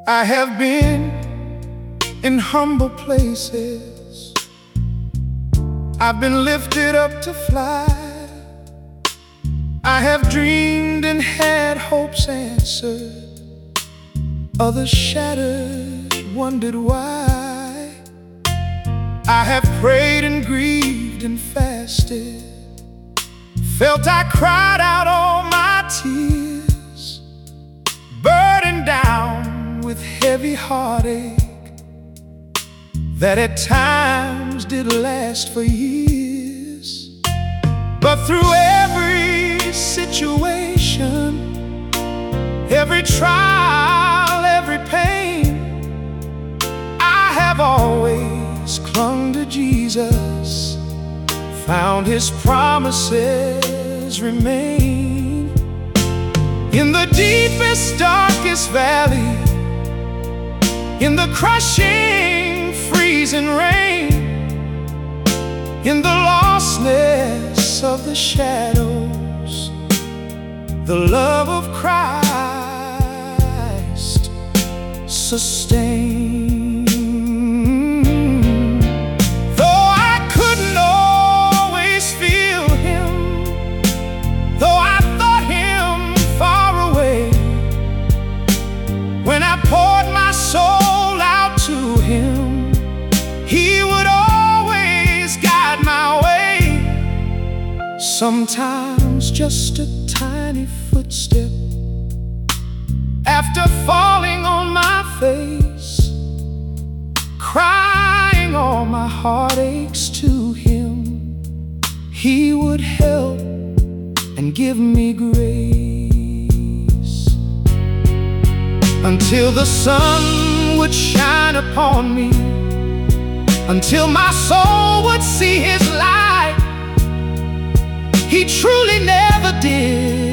I have been in humble places. I've been lifted up to fly. I have dreamed and had hopes answered. Others shattered, wondered why. I have prayed and grieved and fasted. Felt I cried out all my tears, burdened down with heavy heartache that at times did last for years. But through every situation, every trial, every pain, I have always clung to Jesus, found His promises remain. In the deepest, darkest valley, in the crushing, freezing rain, in the lostness of the shadows, the love of Christ sustains. When I poured my soul out to Him, He would always guide my way. Sometimes just a tiny footstep after falling on my face, crying all my heartaches to Him, He would help and give me grace. Until the sun would shine upon me, until my soul would see His light, He truly never did